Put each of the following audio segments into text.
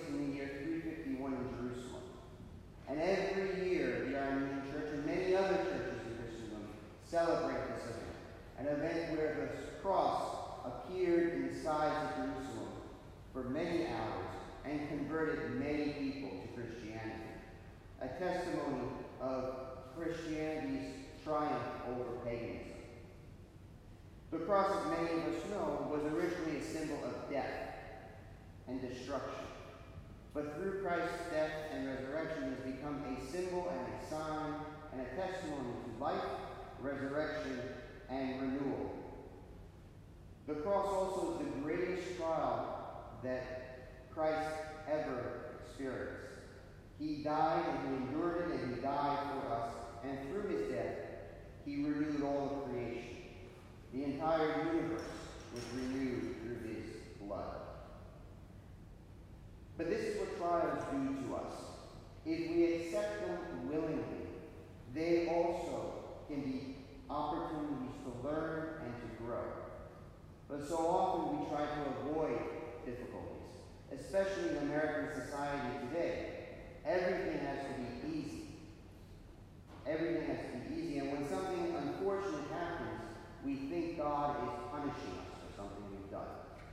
in the year 351 in Jerusalem. And every year, the Armenian Church and many other churches in Christendom celebrate this event, an event where the cross appeared in the skies of Jerusalem for many hours and converted many people to Christianity, a testimony of Christianity's triumph over paganism. The cross, as many of us know, was originally a symbol of death and destruction. But through Christ's death and resurrection, it has become a symbol and a sign and a testimony to life, resurrection, and renewal. The cross also is the greatest trial that Christ ever experienced. He died and he endured it and he died for us. And through his death, he renewed all of creation. The entire universe was renewed through his blood. But this is what trials do to us. If we accept them willingly, they also can be opportunities to learn and to grow. But so often we try to avoid difficulties, especially in American society today. Everything has to be easy. Everything has to be easy. And when something unfortunate happens, we think God is punishing us for something we've done.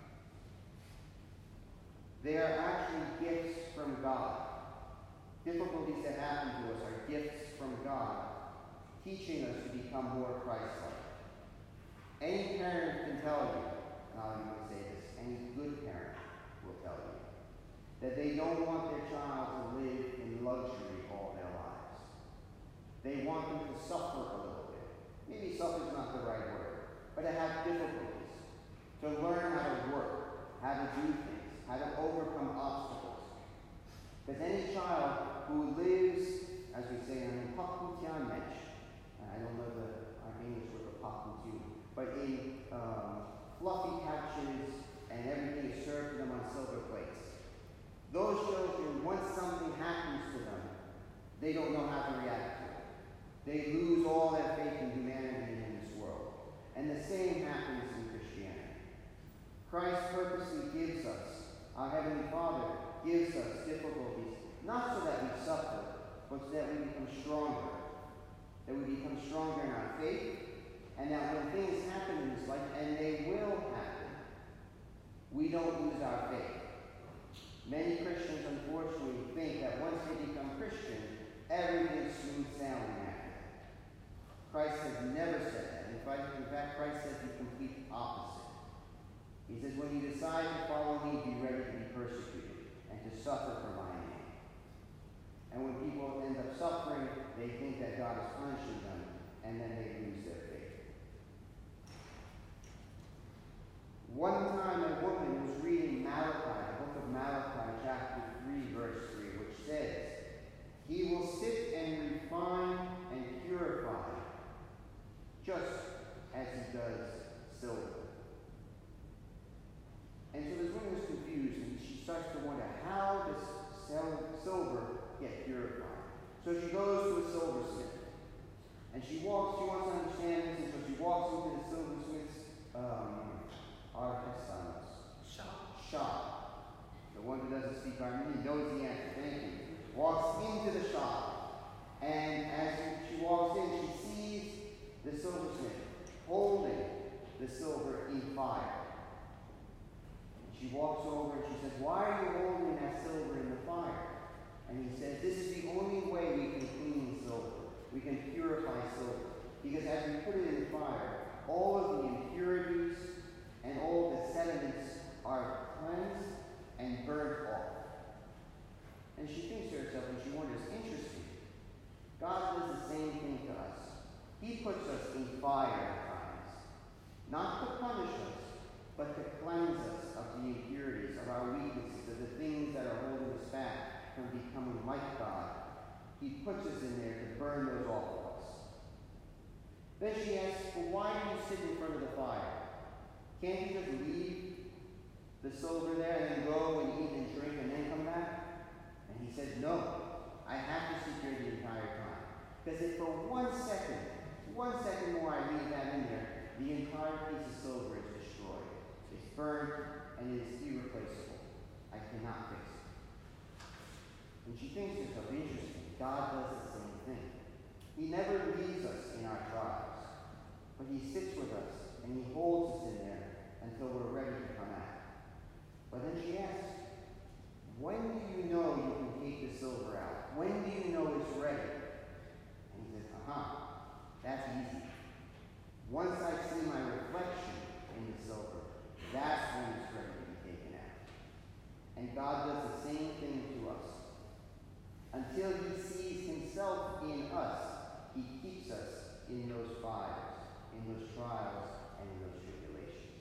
They are actually gifts from God. Difficulties that happen to us are gifts from God, teaching us to become more Christ-like. Any parent can tell you, and I'll even say this, any good parent will tell you, that they don't want their child to live in luxury all their lives. They want them to suffer a little bit. Maybe suffer is not the right word, but to have difficulties, to learn how to work, how to do things, how to overcome obstacles. Because any child who lives, as we say in pakutianmech, I don't know our English word for pakutu, but in fluffy couches and everything is served to them on silver plates. Those children, once something happens to them, they don't know how to react to it. They lose all their faith in humanity in this world. And the same happens in Christianity. Christ purposely gives us, our Heavenly Father gives us difficulties, not so that we suffer, but so that we become stronger. That we become stronger in our faith, and that when things happen in this life, and they will happen, we don't lose our faith. Many Christians, unfortunately, think that once they become Christian, everything is smooth sailing after that. Christ has never said that. In fact, Christ says the complete opposite. He says, when you decide to follow me, be ready to be persecuted and to suffer for my name. And when people end up suffering, they think that God is punishing them, and then they lose their faith. One time a woman was reading Malachi, the book of Malachi, chapter 3, verse 3, which says, he will sit and refine and purify, just as he does silver. And so this woman is confused, and she starts to wonder, how does silver get purified? So she goes to a silversmith, and she wants to understand this, and so she walks into the silversmith's shop. The one who doesn't speak Armenian knows the answer. Thank you. Walks into the shop, and as she walks in, she sees the silversmith holding the silver in fire. She walks over and she says, why are you holding that silver in the fire? And he says, this is the only way we can clean silver. We can purify silver. Because as we put it in the fire, all of the impurities and all the sediments are cleansed and burnt off. And she thinks to herself, and she wonders, interesting. God does the same thing to us. He puts us in fire at times, not to punish us, but to cleanse us of the impurities, of our weaknesses, of the things that are holding us back from becoming like God. He puts us in there to burn those off of us. Then she asks, well, why do you sit in front of the fire? Can't you just leave the silver there and then go and eat and drink and then come back? And he says, no, I have to sit here the entire time. Because if for 1 second more I leave that in there, the entire piece of silver is destroyed. It's burned and it is irreplaceable. I cannot fix it. when do you know you can take the silver out? When do you know it's ready? And he says, that's easy. Once I see my reflection in the silver, that's when it's ready to be taken out. And God does the same thing to us. Until he sees himself in us, he keeps us in those fires, in those trials, and in those tribulations.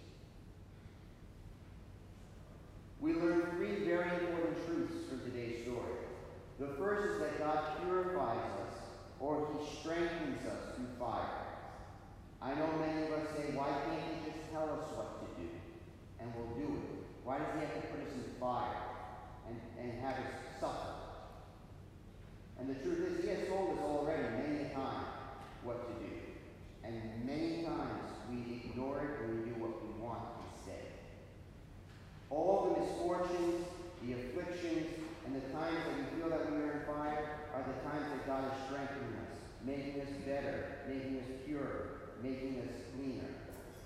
We learn three very important truths from today's story. The first is that God purifies us, or he strengthens us through fire. I know many of us say, why can't he just tell us what to do? And we'll do it. Why does he have to put us in fire and have us suffer? And the truth is, he has told us already many a time what to do. And many times we ignore it and we do what we want instead. All the misfortunes, the afflictions, and the times that we feel that we are in fire are the times that God is strengthening us, making us better, making us pure, making us cleaner.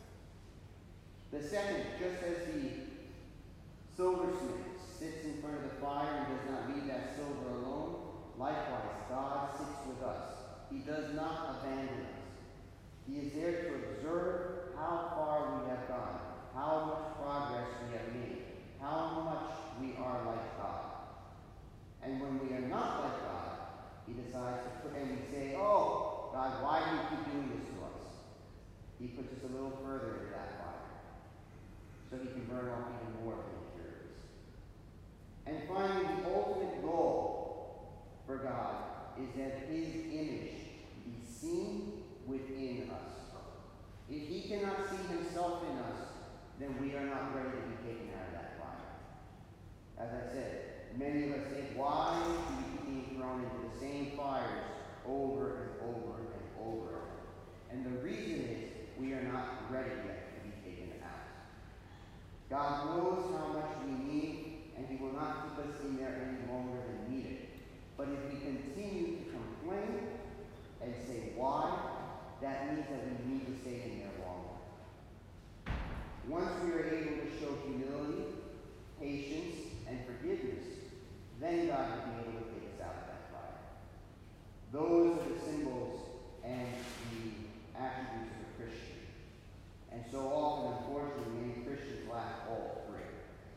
The second, just as the silversmith sits in front of the fire and does not leave that silver alone, likewise, God sits with us. He does not abandon us. He is there to observe how far we have gone, how much progress we have made, how much we are like God. And when we are not like God, he decides to put, and we say, oh, God, why do you keep doing this to us? He puts us a little further into that fire, so he can burn off even more of the impurities. And finally, the ultimate goal for God is that his image be seen within us. If he cannot see himself in us, then we are not ready to be taken out of that fire. As I said, many of us say, why do we keep being thrown into the same fires over and over and over? And the reason is we are not ready yet to be taken out. God knows how much we need, and he will not keep us in there any longer than needed. But if we continue to complain and say why, that means that we need to stay in there longer. Once we are able to show humility, patience, and forgiveness, then God will be able to take us out of that fire. Those are the symbols and the attributes of a Christian. And so often, unfortunately, many Christians lack all three.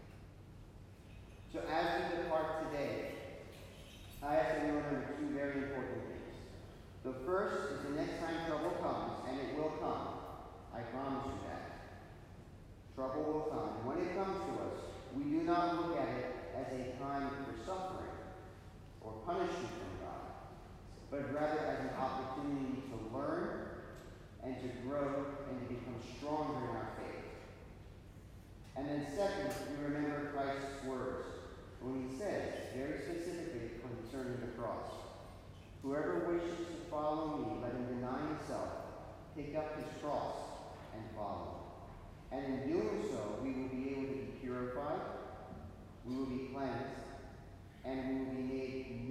So as we depart today, I ask that we remember two very important things. The first is the next time trouble comes, and it will come. I promise you that. Trouble will come. And when it comes to us, we do not look at it as a time for suffering or punishment from God, but rather as an opportunity to learn and to grow and to become stronger in our faith. And then second, we remember Christ's words when he says, very specifically concerning the cross, whoever wishes to follow me, let him deny himself, pick up his cross, and follow. And in doing so, we will be able to be purified, we will be cleansed, and we will be made